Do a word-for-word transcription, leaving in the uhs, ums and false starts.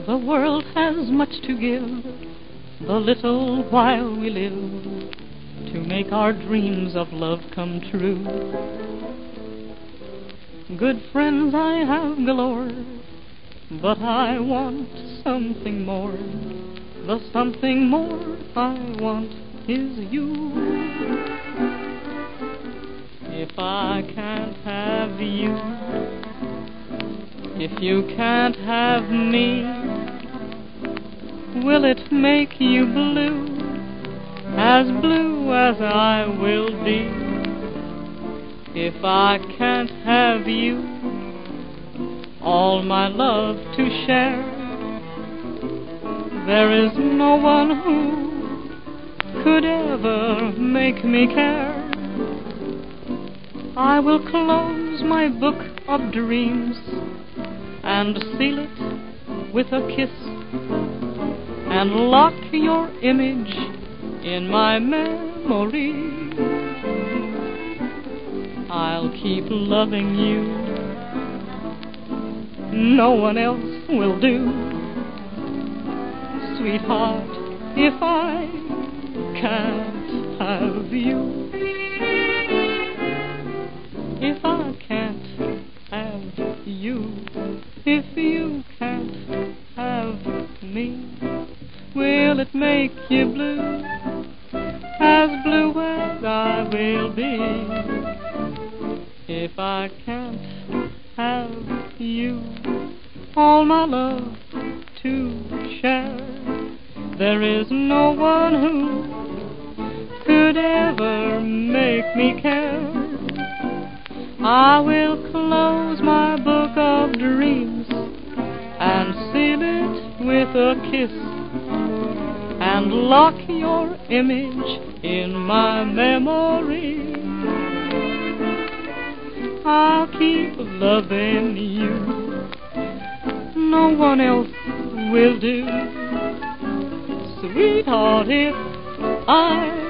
The world has much to give, the little while we live, to make our dreams of love come true. Good friends I have galore, but I want something more. The something more I want is you. If I can't have you, if you can't have me, will it make you blue, as blue as I will be? If I can't have you, all my love to share, there is no one who could ever make me care. I will close my book of dreams and seal it with a kiss, and lock your image in my memory. I'll keep loving you, no one else will do. Sweetheart, if I can't have you, if I can't have you, if you can't have me, will it make you blue, as blue as I will be? If I can't have you, all my love to share, there is no one who could ever make me care. I will close my book of dreams and seal it with a kiss, and lock your image in my memory. I'll keep loving you, no one else will do. Sweetheart, if I